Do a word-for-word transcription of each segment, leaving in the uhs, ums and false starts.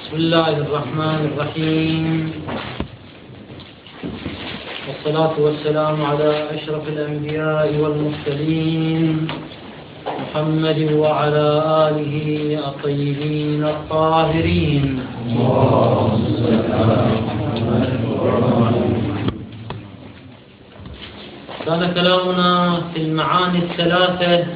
بسم الله الرحمن الرحيم، والصلاة والسلام على أشرف الأنبياء والمرسلين محمد وعلى آله الطيبين الطاهرين. كان كلامنا في المعاني الثلاثة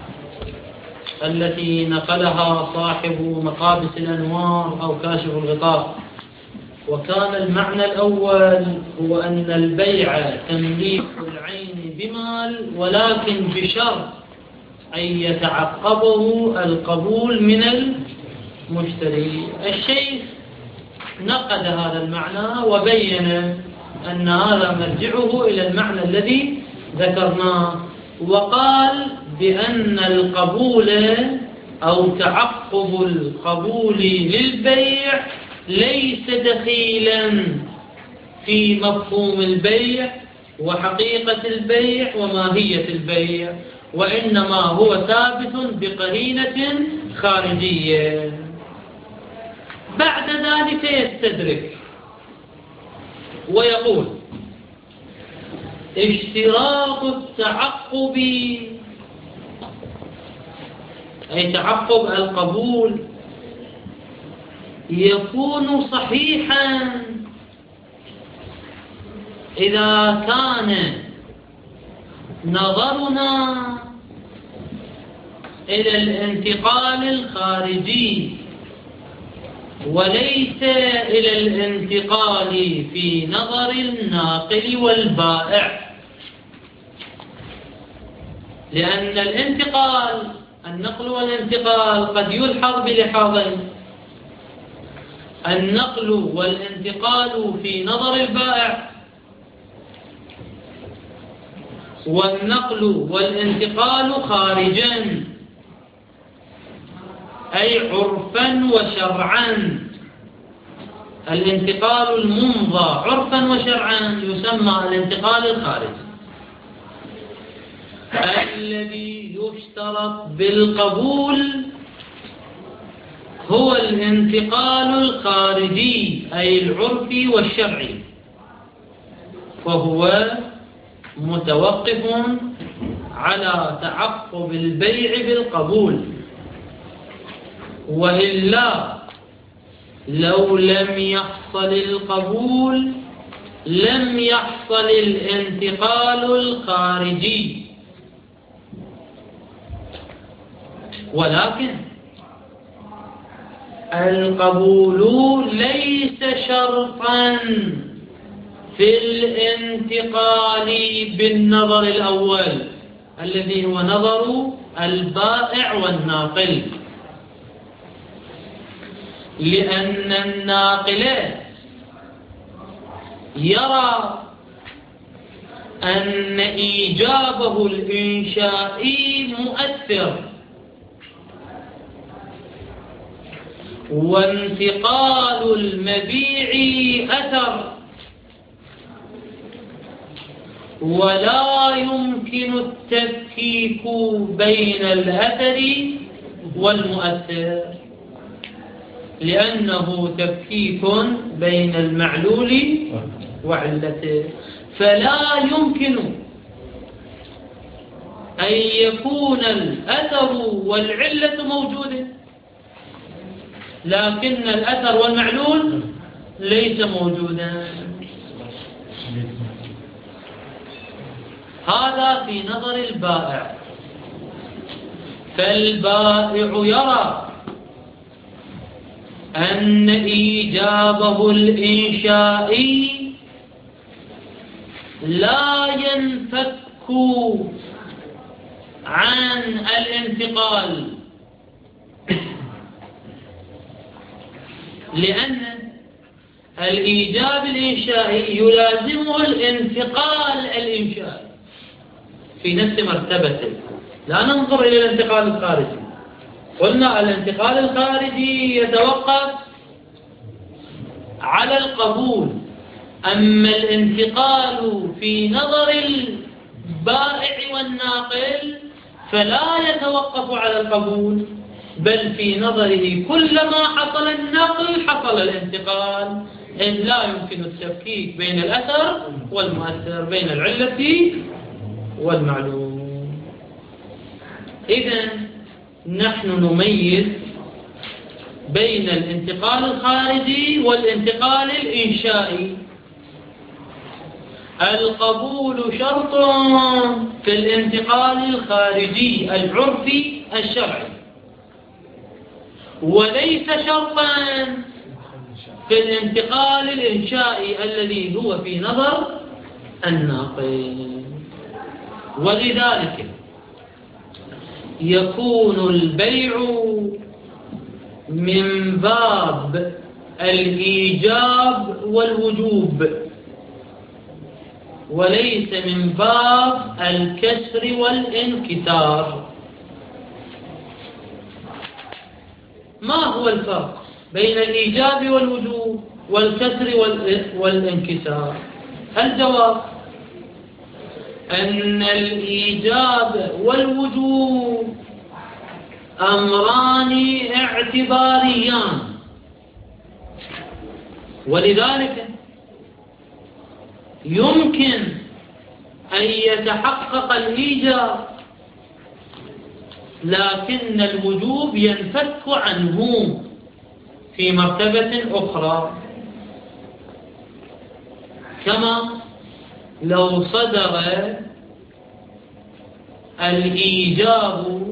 التي نقلها صاحب مقابس الأنوار أو كاشف الغطاء، وكان المعنى الأول هو أن البيع تمليك العين بمال، ولكن بشرط أن يتعقبه القبول من المشتري. الشيخ نقد هذا المعنى وبين أن هذا مرجعه إلى المعنى الذي ذكرناه، وقال بأن القبول أو تعقب القبول للبيع ليس دخيلا في مفهوم البيع وحقيقة البيع وماهية البيع، وإنما هو ثابت بقرينة خارجية. بعد ذلك يستدرك ويقول: اشتراط التعقب أي تعقب القبول يكون صحيحا إذا كان نظرنا إلى الانتقال الخارجي وليس إلى الانتقال في نظر الناقل والبائع، لأن الانتقال النقل والانتقال قد يلحظ بلحاظين: النقل والانتقال في نظر البائع، والنقل والانتقال خارجا أي عرفا وشرعا. الانتقال الممضى عرفا وشرعا يسمى الانتقال الخارجي. الذي يشترط بالقبول هو الانتقال الخارجي أي العرفي والشرعي، وهو متوقف على تعقب البيع بالقبول، وإلا لو لم يحصل القبول لم يحصل الانتقال الخارجي. ولكن القبول ليس شرطا في الانتقال بالنظر الأول الذي هو نظر البائع والناقل، لأن الناقل يرى أن إيجابه الإنشائي مؤثر، وانتقال المبيع أثر، ولا يمكن التفكيك بين الأثر والمؤثر، لأنه تفكيك بين المعلول وعلته، فلا يمكن أن يكون الأثر والعلة موجودة لكن الأثر والمعلول ليس موجودا. هذا في نظر البائع، فالبائع يرى أن إيجابه الإنشائي لا ينفك عن الانتقال، لأن الإيجاب الإنشائي يلازمه الانتقال الإنشائي في نفس مرتبته. لا ننظر إلى الانتقال الخارجي، قلنا الانتقال الخارجي يتوقف على القبول، أما الانتقال في نظر البائع والناقل فلا يتوقف على القبول، بل في نظره كلما حصل النقل حصل حصل الانتقال إذ لا يمكن التفكيك بين الأثر والمؤثر، بين العلة والمعلوم. إذن نحن نميز بين الانتقال الخارجي والانتقال الإنشائي. القبول شرط في الانتقال الخارجي العرفي الشرعي، وليس شرطا في الانتقال الإنشائي الذي هو في نظر الناقل. ولذلك يكون البيع من باب الإيجاب والوجوب، وليس من باب الكسر والانكسار. ما هو الفرق بين الإيجاب والوجوب والكسر والانكسار؟ الجواب أن الإيجاب والوجوب أمران اعتباريان، ولذلك يمكن أن يتحقق الإيجاب لكن الوجوب ينفك عنه في مرتبة أخرى، كما لو صدر الإيجاب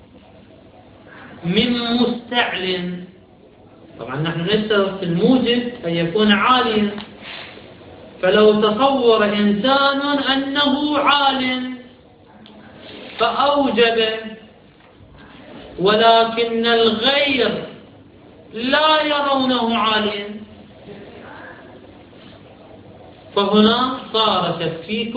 من مستعل. طبعا نحن نشترط الموجب أن يكون عاليا، فلو تصور إنسان أنه عال فأوجب ولكن الغير لا يرونه عاليا، فهنا صار تفكيك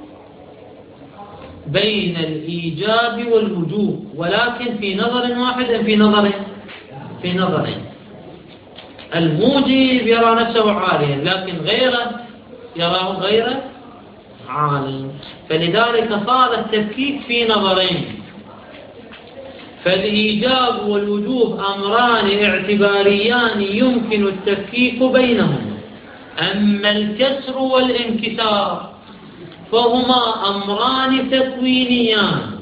بين الإيجاب والوجوب، ولكن في نظر واحد في نظر في نظرين. الموجب يرى نفسه عاليا لكن غيره يراه غير عالي، فلذلك صار التفكيك في نظرين. فالإيجاب والوجوب أمران اعتباريان يمكن التفكيك بينهما، أما الكسر والانكسار فهما أمران تكوينيان،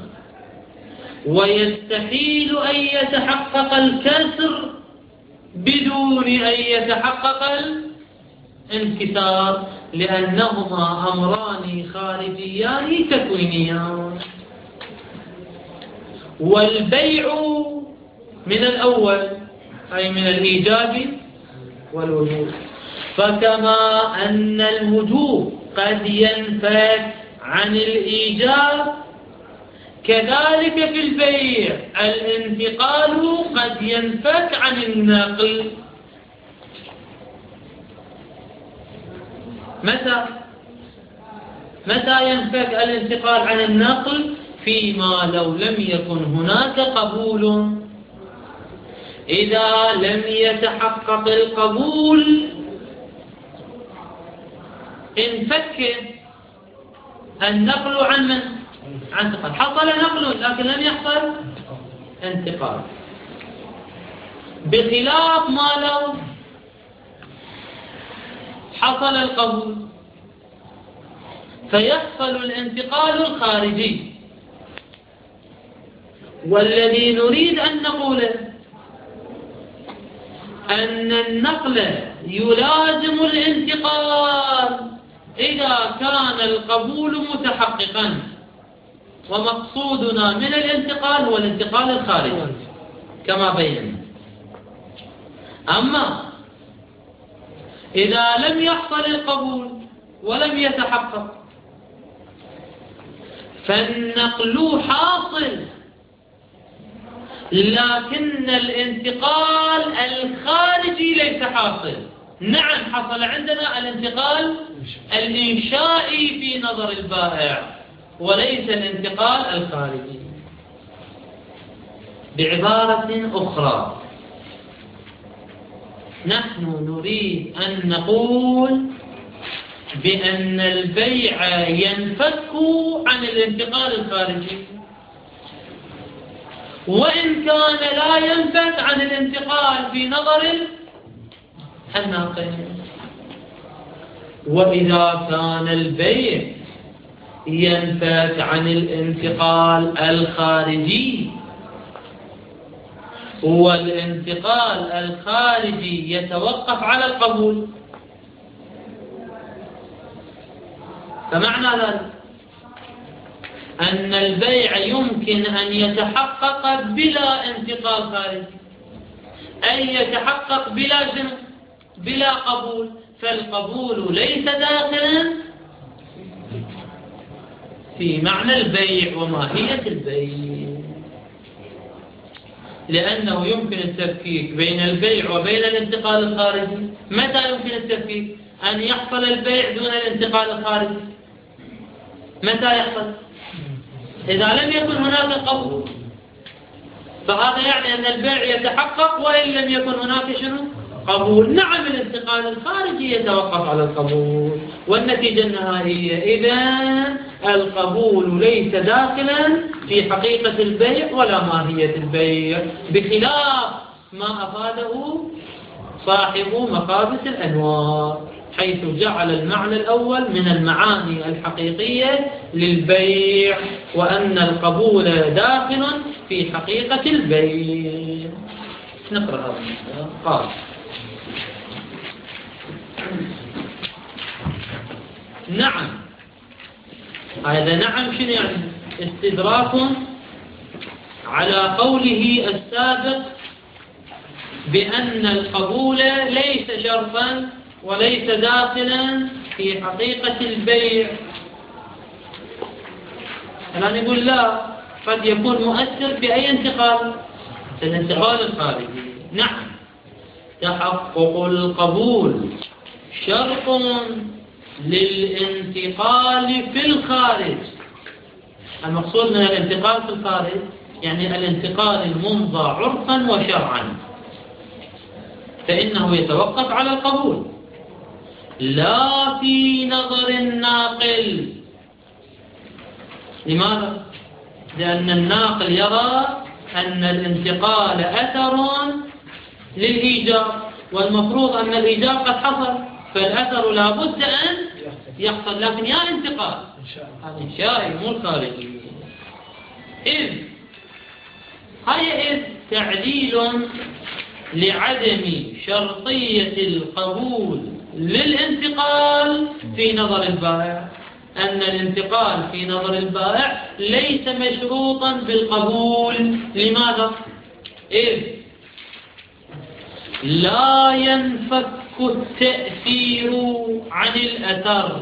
ويستحيل أن يتحقق الكسر بدون أن يتحقق الانكسار، لأنهما أمران خارجيان تكوينيان. والبيع من الأول أي من الإيجاب والوجوب، فكما أن الوجوب قد ينفك عن الإيجاب كذلك في البيع الانتقال قد ينفك عن النقل. متى متى ينفك الانتقال عن النقل؟ فيما لو لم يكن هناك قبول. إذا لم يتحقق القبول انفك النقل عن من؟ عن انتقال. حصل نقل لكن لم يحصل انتقال، بخلاف ما لو حصل القبول فيحصل الانتقال الخارجي. والذي نريد أن نقوله أن النقل يلازم الانتقال إذا كان القبول متحققا، ومقصودنا من الانتقال هو الانتقال الخارجي كما بينا. أما إذا لم يحصل القبول ولم يتحقق فالنقل حاصل، لكن الانتقال الخارجي ليس حاصل. نعم حصل عندنا الانتقال الإنشائي في نظر البائع وليس الانتقال الخارجي. بعبارة أخرى نحن نريد أن نقول بأن البيع ينفك عن الانتقال الخارجي، وإن كان لا ينفك عن الانتقال في نظر الناقل. وإذا كان البيع ينفك عن الانتقال الخارجي والانتقال الخارجي يتوقف على القبول، فمعنى ذلك أن البيع يمكن أن يتحقق بلا انتقال خارجي، أي يتحقق بلا جنب بلا قبول، فالقبول ليس داخلا في معنى البيع وماهية البيع، لأنه يمكن التفكيك بين البيع وبين الانتقال الخارجي. متى يمكن التفكيك؟ أن يحصل البيع دون الانتقال الخارجي. متى يحصل؟ إذا لم يكن هناك قبول، فهذا يعني أن البيع يتحقق وإن لم يكن هناك شنو؟ قبول. نعم الانتقال الخارجي يتوقف على القبول، والنتيجة النهائية إذن القبول ليس داخلا في حقيقة البيع ولا ماهية البيع، بخلاف ما أفاده صاحب مقابس الأنوار، حيث جعل المعنى الأول من المعاني الحقيقية للبيع، وأن القبول داخل في حقيقة البيع. نقرأ هذا. قال: نعم. هذا نعم شنو يعني؟ استدراك على قوله السابق بأن القبول ليس شرطا وليس داخلا في حقيقة البيع. الآن يقول لا، قد يكون مؤثر بأي انتقال، الانتقال الخارجي. نعم، تحقق القبول شرط للانتقال في الخارج. المقصود من الانتقال في الخارج يعني الانتقال الممضى عرفا وشرعا، فإنه يتوقف على القبول لا في نظر الناقل. لماذا؟ لأن الناقل يرى أن الانتقال أثر للإيجاب، والمفروض أن الإيجاب قد حصل، فالأثر لا بد أن يحصل، لكن يا الانتقال الإنشائي مو الخارجي. إذ هي إذ تعليل لعدم شرطية القبول للانتقال في نظر البائع، أن الانتقال في نظر البائع ليس مشروطا بالقبول. لماذا؟ إذ لا ينفك التأثير عن الأثر،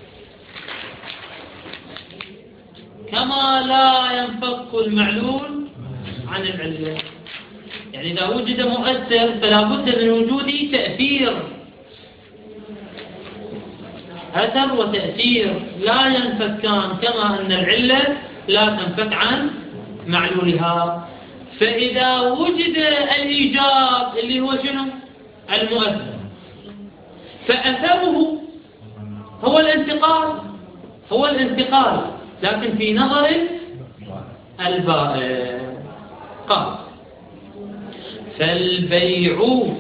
كما لا ينفك المعلول عن العلة. يعني إذا وجد مؤثر فلا بد من وجود تأثير، أثر وتأثير لا ينفكان، كما أن العلة لا تنفك عن معلولها. فإذا وجد الإيجاب اللي هو شنو؟ المؤثر، فأثره هو الانتقال هو الانتقال لكن في نظر البائع. قال: فالبيع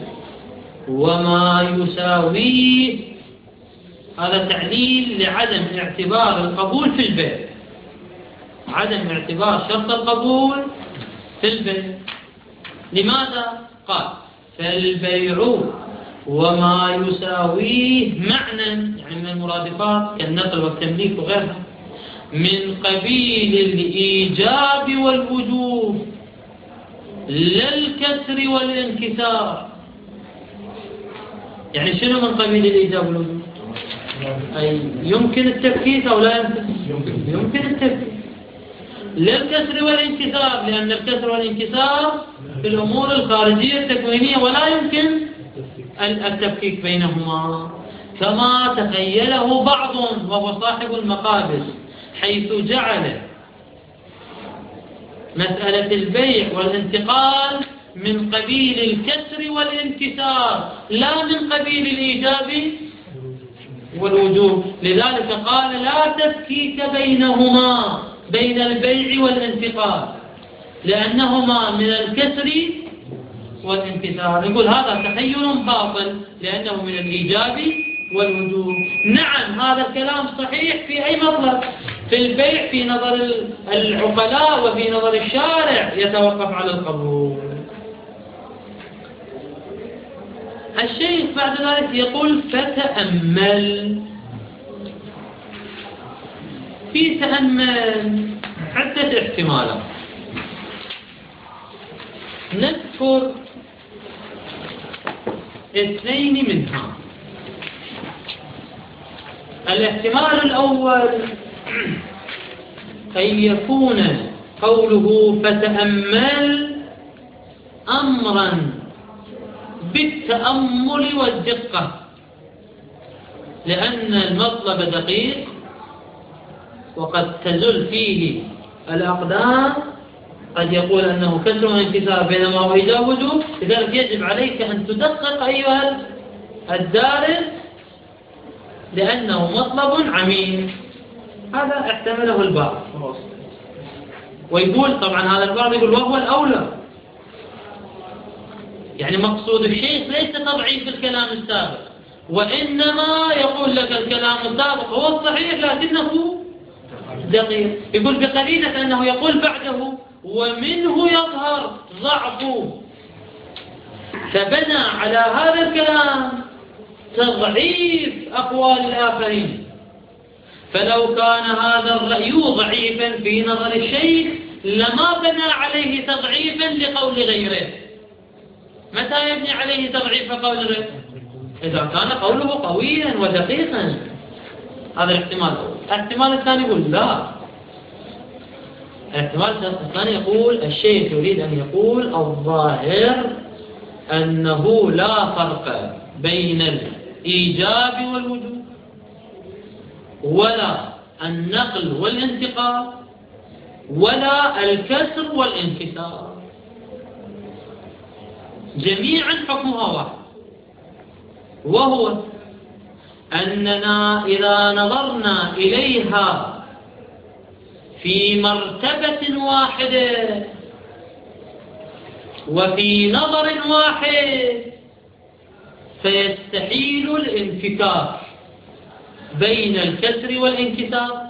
وما يساويه، هذا تعليل لعدم اعتبار القبول في البيع، عدم اعتبار شرط القبول في البيع. لماذا؟ قال: فالبيع وما يساويه معنى، يعني من المرادفات كالنقل والتمليك وغيرها، من قبيل الإيجاب والوجوب لا الكسر والانكسار. يعني شنو من قبيل الإيجاب والوجوب؟ أي يمكن التفكيك أو لا يمكن؟ يمكن التفكيك، لا الكسر والانكسار، لأن الكسر والانكسار في الأمور الخارجية التكوينية ولا يمكن التفكيك بينهما، كما تخيله بعض وهو صاحب المقابس، حيث جعل مسألة البيع والانتقال من قبيل الكسر والانكسار لا من قبيل الإيجاب والوجوب. لذلك قال: لا تفكيك بينهما، بين البيع والانتقال، لأنهما من الكسر والانكسار. نقول هذا تخيل باطل لأنه من الإيجاب والوجوب. نعم هذا الكلام صحيح في أي مطلب، في البيع في نظر العقلاء وفي نظر الشارع يتوقف على القبول. الشيخ بعد ذلك يقول فتأمل. في تأمل عدة احتمالات، نذكر اثنين منها. الاحتمال الأول أن يكون قوله فتأمل أمرا بالتأمل والدقة، لأن المطلب دقيق وقد تزل فيه الأقدام، قد يقول أنه كسر وانكسار بينما هو إيجاب وجوب، لذلك يجب عليك أن تدقق أيها الدارس لأنه مطلب عميم. هذا احتمله البعض، ويقول طبعا هذا البعض يقول وهو الأولى، يعني مقصود الشيخ ليس تضعيف الكلام السابق، وإنما يقول لك الكلام السابق هو الصحيح لكنه دقيق. يقول بقرينة أنه يقول بعده ومنه يظهر ضعفه، فبنى على هذا الكلام تضعيف أقوال الآخرين. فلو كان هذا الرأي ضعيفا في نظر الشيخ لما بنى عليه تضعيفا لقول غيره. متى يبني عليه تضعيف قول غيره؟ إذا كان قوله قويا ودقيقا. هذا الاحتمال الأول. الاحتمال الثاني يقول لا، الاحتمال الثاني يقول الشيخ يريد أن يقول الظاهر أنه لا فرق بين الإيجاب والوجوب ولا النقل والانتقال ولا الكسر والانكسار، جميعا حكمها واحد، وهو أننا إذا نظرنا إليها في مرتبة واحدة وفي نظر واحد فيستحيل الانفكاك بين الكسر والانكسار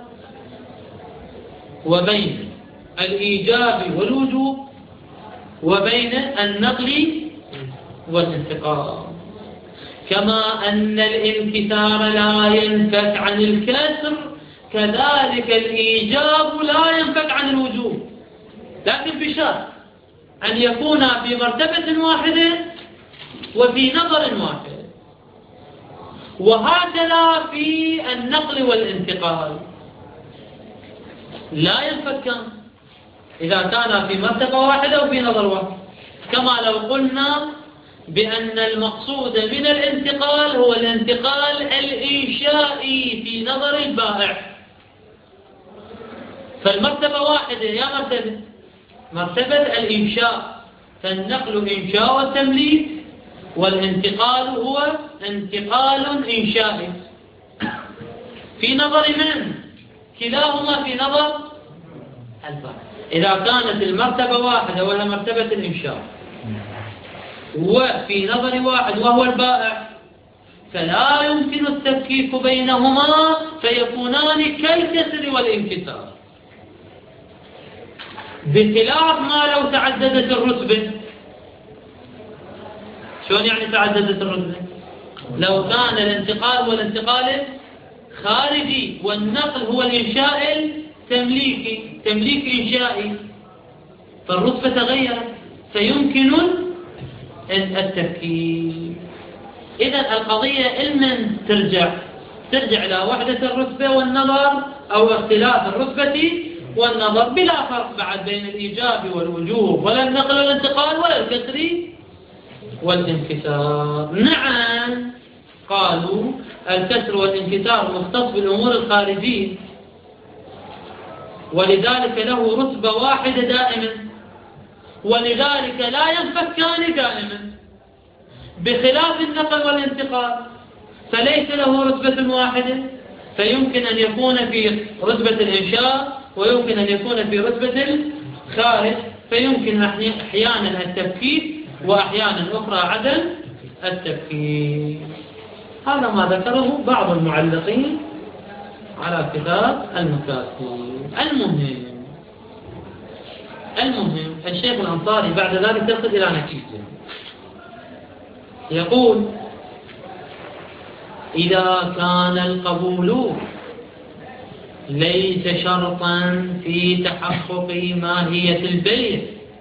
وبين الإيجاب والوجوب وبين النقل والانتقال. كما أن الانكسار لا ينفك عن الكسر كذلك الإيجاب لا ينفك عن الوجوب، لكن بشرط أن يكون في مرتبة واحدة وفي نظر واحد. وهكذا في النقل والانتقال لا ينفكان إذا كان في مرتبة واحدة وفي نظر واحد. كما لو قلنا بأن المقصود من الانتقال هو الانتقال الإنشائي في نظر البائع، فالمرتبة واحدة يا مرتبة مرتبة الإنشاء، فالنقل إنشاء والتمليك، والانتقال هو انتقال إنشائي في نظر من؟ كلاهما في نظر البائع. إذا كانت المرتبة واحدة وهي مرتبة الإنشاء وفي نظر واحد وهو البائع فلا يمكن التفكيك بينهما فيكونان كالكسر والانكسار، بخلاف ما لو تعددت الرتبة. شلون يعني تعددت الرتبة؟ لو كان الانتقال والانتقال خارجي والنقل هو الإنشاء التمليكي، تمليك إنشائي، فالرتبة تغيرت فيمكن التفكيك. إذا القضية إلمن ترجع ترجع إلى وحدة الرتبة والنظر أو اختلاف الرتبة والنظر، بلا فرق بعد بين الإيجاب والوجوب ولا النقل والانتقال ولا الكسر والانكسار. نعم قالوا الكسر والانكسار مختص بالأمور الخارجية، ولذلك له رتبة واحدة دائما، ولذلك لا ينفكان دائما، بخلاف النقل والانتقال فليس له رتبة واحدة، فيمكن أن يكون في رتبة الإنشاء ويمكن أن يكون في رتبة الخارج، فيمكن أحيانا التفكيك وأحيانا أخرى عدم التفكير. هذا ما ذكره بعض المعلقين على كتاب المكاسب. المهم المهم الشيخ الأنصاري بعد ذلك يصل إلى نتيجة، يقول: إذا كان القبول ليس شرطا في تحقق ماهية البيع،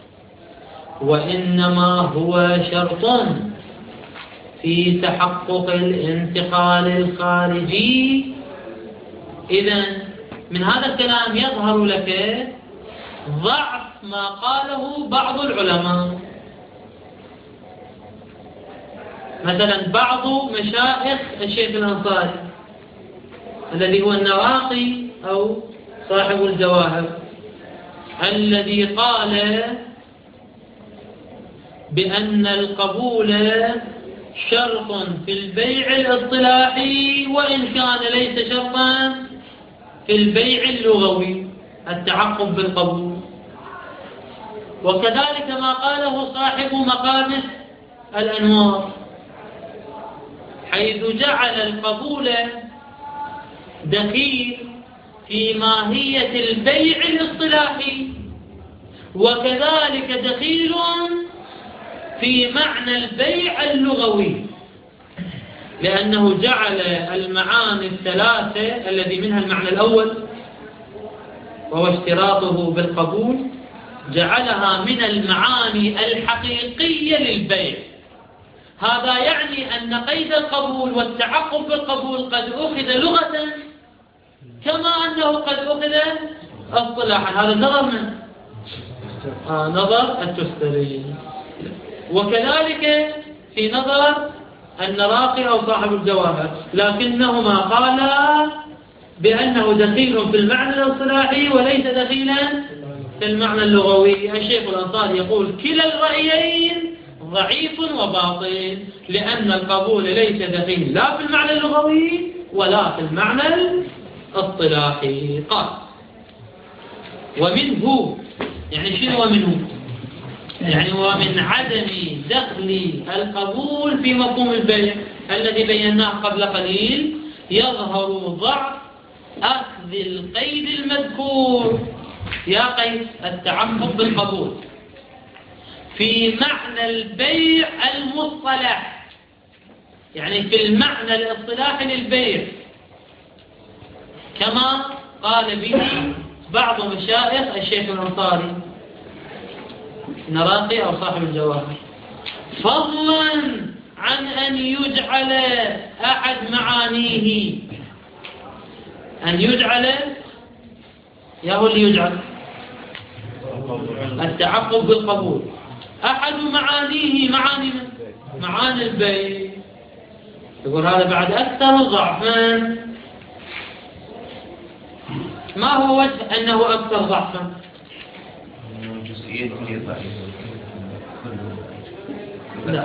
وإنما هو شرط في تحقق الانتقال الخارجي، إذن من هذا الكلام يظهر لك ضعف ما قاله بعض العلماء. مثلا بعض مشايخ الشيخ الأنصاري الذي هو النواقي أو صاحب الجواهر، الذي قال بأن القبول شرط في البيع الاصطلاحي وإن كان ليس شرطا في البيع اللغوي، التعقب بالقبول. وكذلك ما قاله صاحب مقامس الأنوار، حيث جعل القبول دخيل في ماهية البيع الاصطلاحي، وكذلك دخيل في معنى البيع اللغوي، لأنه جعل المعاني الثلاثة الذي منها المعنى الأول وهو اشتراطه بالقبول، جعلها من المعاني الحقيقية للبيع. هذا يعني أن قيد القبول والتعقب بالقبول قد أخذ لغة كما أنه قد أخذ اصطلاحا. هذا النظر من آه نظر التستري. وكذلك في نظر النراقي أو صاحب الجواهر، لكنهما قالا بأنه دخيل في المعنى الاصطلاحي وليس دخيلا في المعنى اللغوي. الشيخ الأنصاري يقول: كلا الرأيين ضعيف وباطل، لأن القبول ليس دخيل لا في المعنى اللغوي ولا في المعنى الاصطلاحي. قال: ومنه، يعني شنو ومنه؟ يعني ومن عدم دخل القبول في مفهوم البيع الذي بيناه قبل قليل يظهر ضعف أخذ القيد المذكور، يا قيد التعقب بالقبول، في معنى البيع المصطلح، يعني في المعنى الاصطلاحي للبيع، كما قال به بعض مشايخ الشيخ الأنصاري نراقي أو صاحب الجواهر، فضلا عن أن يجعل أحد معانيه، أن يجعل يا هو اللي يجعل التعقب بالقبول أحد معانيه، معاني معاني البيع. يقول هذا بعد أكثر ضعفا. ما هو وجه أنه أكثر ضعفا؟ لا،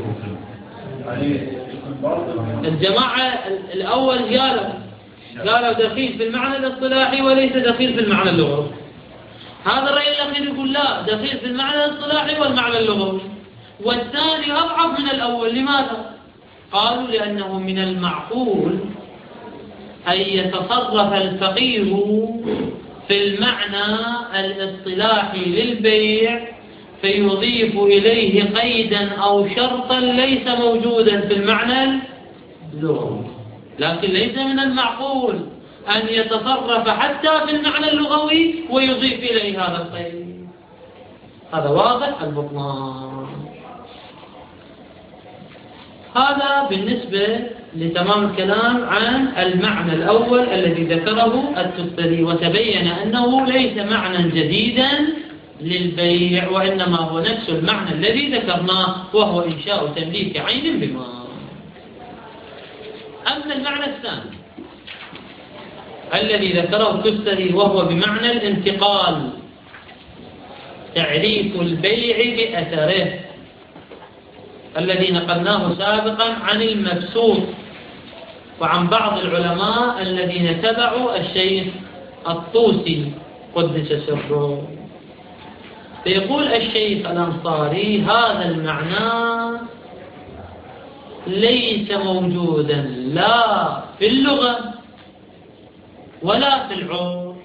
الجماعة الأول قالوا قالوا دخيل في المعنى الاصطلاحي وليس دخيل في المعنى اللغوي. هذا الرأي الأخير يقول لا، دخيل في المعنى الاصطلاحي والمعنى اللغوي. والثاني أضعف من الأول. لماذا؟ قالوا لأنه من المعقول أن يتصرف الفقيه في المعنى الاصطلاحي للبيع فيضيف إليه قيدا أو شرطا ليس موجودا في المعنى اللغوي، لكن ليس من المعقول أن يتصرف حتى في المعنى اللغوي ويضيف إليه هذا القيد. هذا واضح البطلان. هذا بالنسبة لتمام الكلام عن المعنى الأول الذي ذكره التستري، وتبين أنه ليس معنى جديدا للبيع، وإنما هو نفس المعنى الذي ذكرناه، وهو إنشاء تمليك عين بما. أما المعنى الثاني الذي ذكره التستري وهو بمعنى الانتقال، تعريف البيع بأثره، الذي نقلناه سابقا عن المبسوط وعن بعض العلماء الذين تبعوا الشيخ الطوسي قدس سره. فيقول الشيخ الأنصاري هذا المعنى ليس موجودا لا في اللغة ولا في العرف،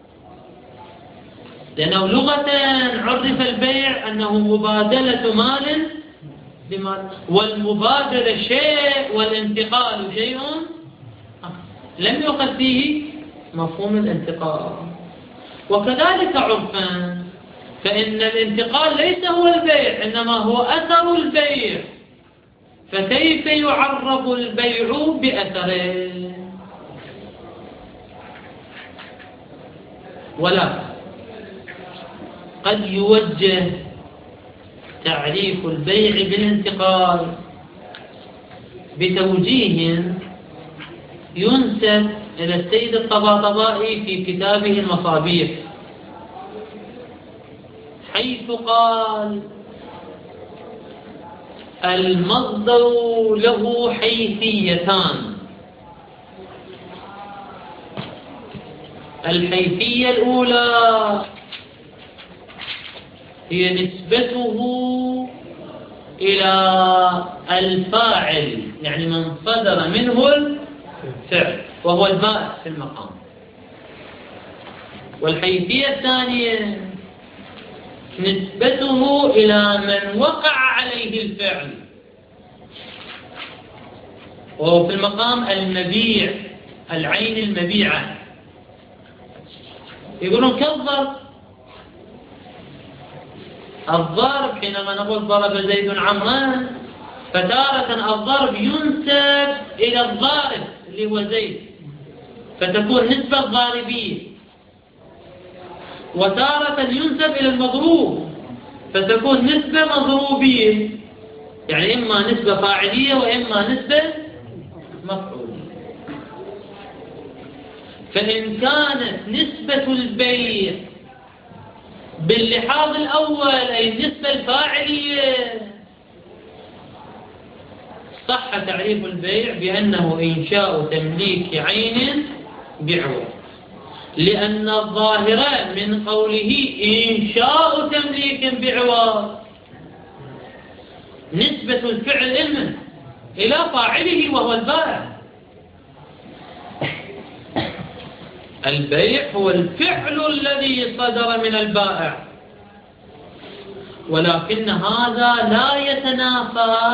لأنه لغة عرف البيع أنه مبادلة مال بمال، والمبادلة شيء والانتقال شيء لم يؤخذ فيه مفهوم الانتقال. وكذلك عرفا فإن الانتقال ليس هو البيع إنما هو أثر البيع، فكيف يعرف البيع بأثره؟ ولا قد يوجه تعريف البيع بالانتقال بتوجيه ينسب إلى السيد الطباطبائي في كتابه المصابيح، حيث قال المصدر له حيثيتان. الحيثية الأولى هي نسبته إلى الفاعل، يعني من صدر منه الفعل وهو البائع في المقام. والحيثية الثانية نسبته إلى من وقع عليه الفعل وهو في المقام المبيع، العين المبيعة. يقولون كالضرب، الضرب حينما نقول ضرب زيد عمرا فتارة الضرب ينسب إلى الضارب اللي هو زيد فتكون نسبة ضاربية، وتارة ينسب إلى المضروب فتكون نسبة مضروبية، يعني إما نسبة فاعلية وإما نسبة مفعولية. فإن كانت نسبة البيع باللحاظ الأول أي النسبة الفاعلية صح تعريف البيع بأنه إنشاء تمليك عين بعوض، لأن الظاهر من قوله إنشاء تمليك بعوض نسبة الفعل إلمن إلى فاعله وهو البائع. البيع هو الفعل الذي صدر من البائع، ولكن هذا لا يتنافى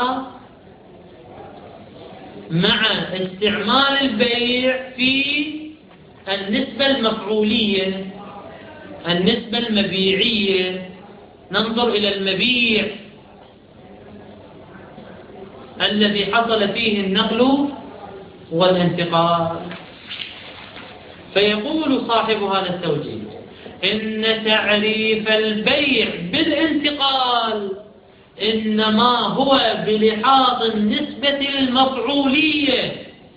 مع استعمال البيع في النسبة المفعولية، النسبة المبيعية. ننظر إلى المبيع الذي حصل فيه النقل والانتقال. فيقول صاحب هذا التوجيه إن تعريف البيع بالانتقال إنما هو بلحاظ النسبة المفعولية،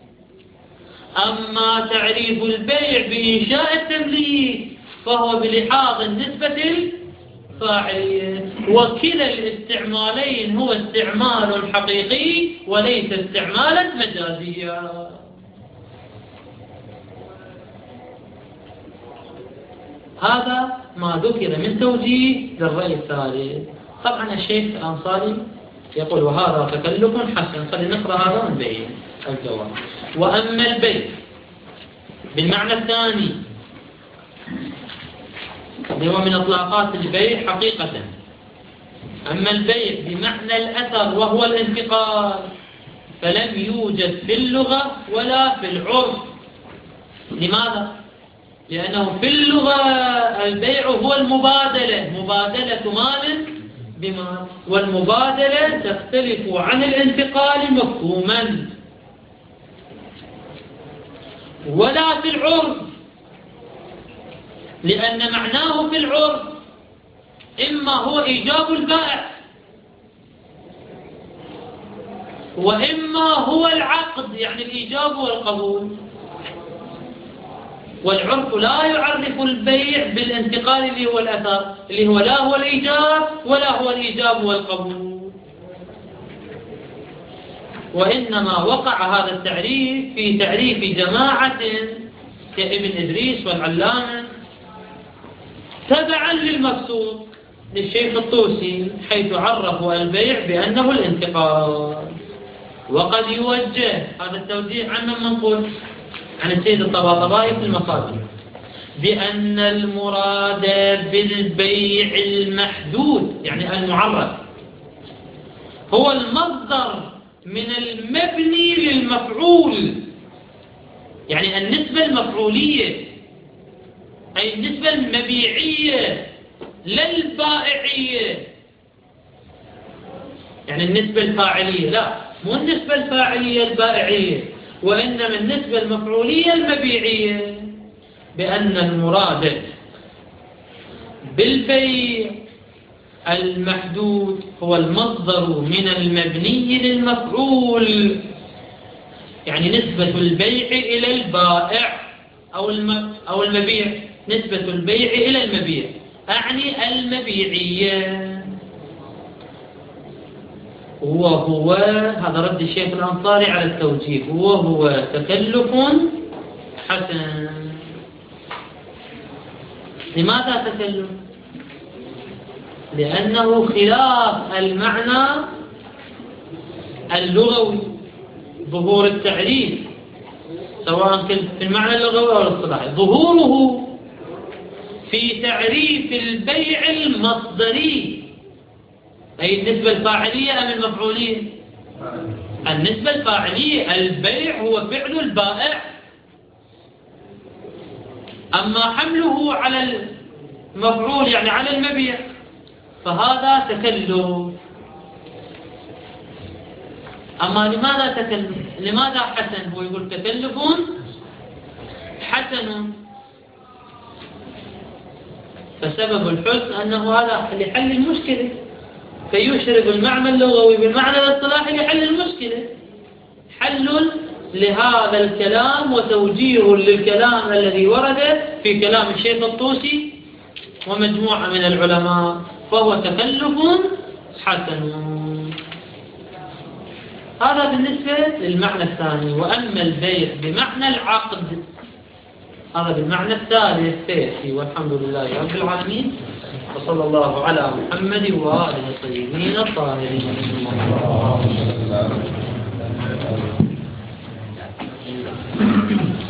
أما تعريف البيع بإنشاء التمليك فهو بلحاظ النسبة الفاعلية. وكلا الاستعمالين هو استعمال حقيقي وليس استعمالا مجازيا. هذا ما ذكر من توجيه للرأي الثالث. طبعا الشيخ الأنصاري يقول وهذا تكلف حسن. خلينا نقرأ هذا ونبين الجواب. وأما البيع بالمعنى الثاني اللي هو من إطلاقات البيع حقيقة، أما البيع بمعنى الأثر وهو الانتقال فلم يوجد في اللغة ولا في العرف. لماذا؟ لأنه في اللغة البيع هو المبادلة، مبادلة مال بمال، والمبادلة تختلف عن الانتقال مفهوما. ولا في العرف، لأن معناه في العرف إما هو إيجاب البائع وإما هو العقد، يعني الإيجاب والقبول. والعرف لا يعرف البيع بالانتقال اللي هو الأثر، اللي هو لا هو الإيجاب ولا هو الإيجاب والقبول. وإنما وقع هذا التعريف في تعريف جماعة كابن إدريس والعلامة تبعا للمقصود، للشيخ الطوسي، حيث عرفوا البيع بأنه الانتقال. وقد يوجه هذا التوجيه عن من منقول عن السيد الطباطبائي في المصادر بأن المراد بالبيع المحدود يعني المعرف هو المصدر من المبني للمفعول، يعني النسبة المفعولية أي النسبة المبيعية لا البائعية، يعني النسبة الفاعلية، لا مو النسبة الفاعلية البائعية، وإنما النسبة المفعولية المبيعية، بأن المراد بالبيع المحدود هو المصدر من المبني للمفعول، يعني نسبة البيع إلى البائع أو أو المبيع، نسبة البيع إلى المبيع أعني المبيعية. وهو هذا رد الشيخ الأنصاري على التوجيه، وهو تكلف حسن. لماذا تكلف؟ لأنه خلاف المعنى اللغوي، ظهور التعريف سواء في المعنى اللغوي أو الاصطلاحي، ظهوره في تعريف البيع المصدري أي النسبة الفاعلية أم المفعولية؟ النسبة الفاعلية، البيع هو فعل البائع، أما حمله على المفعول يعني على المبيع فهذا تكلف. أما لماذا تكلف؟ لماذا حسن؟ هو يقول تكلف حسن، فسبب الحسن أنه هذا لحل المشكلة، فيشرب المعنى اللغوي بالمعنى الاصطلاحي لحل المشكلة، حل لهذا الكلام وتوجيه للكلام الذي ورد في كلام الشيخ الطوسي ومجموعة من العلماء، فهو تكلف حسن. هذا بالنسبة للمعنى الثاني. وأما البيع بمعنى العقد هذا بالمعنى الثالث سيأتي، والحمد لله رب العالمين، وصلى الله على محمد وآله الطيبين الطاهرين.